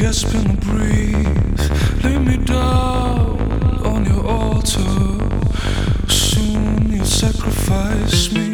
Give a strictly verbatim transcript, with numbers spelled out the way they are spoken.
gasping to breathe. Lay me down on your altar. Soon you'll sacrifice me.